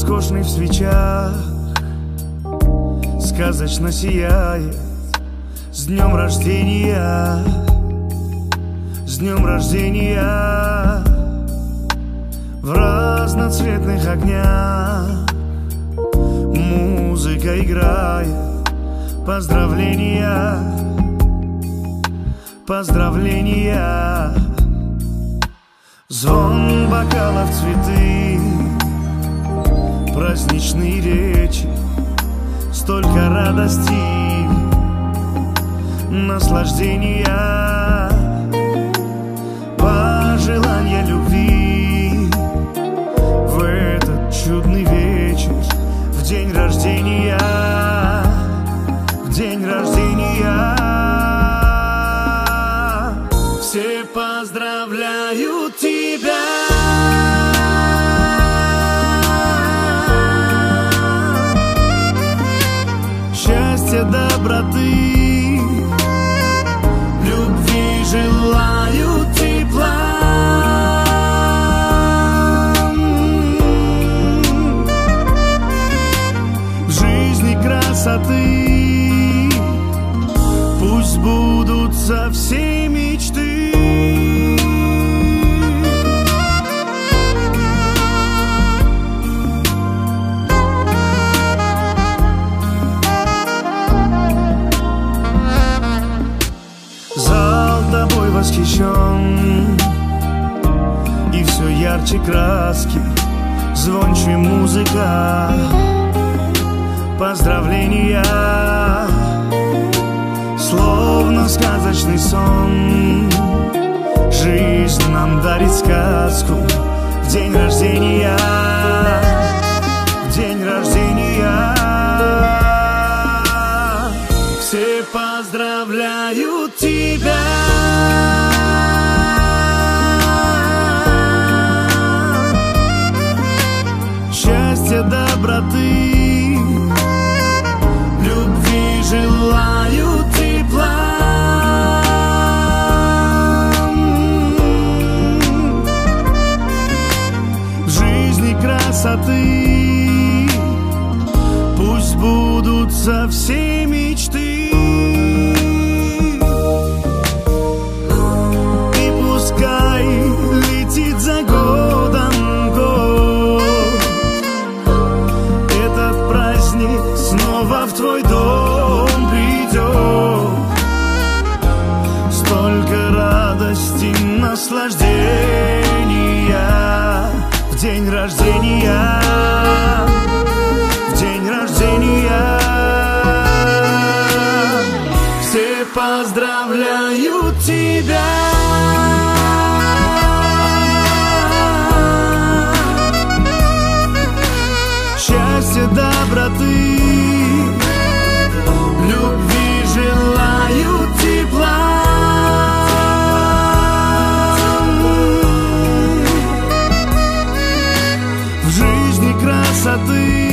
роскошный в свечах, сказочно сияет. С днем рождения, с днем рождения. В разноцветных огнях музыка играет. Поздравления, поздравления. Звон бокалов, цветы, праздничные речи, столько радости, наслаждения, пожелания любви в этот чудный вечер, в день рождения, в день рождения. Все поздравляют тебя. Счастья, доброты, любви желаю, тепла. В жизни красоты, пусть сбудутся все мечты. Зал тобой восхищен, и все ярче краски, звонче музыка, поздравления, словно сказочный сон. Жизнь нам дарит сказку в день рождения, в день рождения. Все поздравляют тебя. Счастья, доброты, любви желаю, тепла. В жизни красоты, пусть сбудутся все мечты. И пускай летит за годом год, этот праздник снова в твой дом придет. Столько радости, наслаждения в день рождения, в день рождения. Все поздравляют тебя. Счастья, доброты, любви желаю, тепла. В жизни красоты,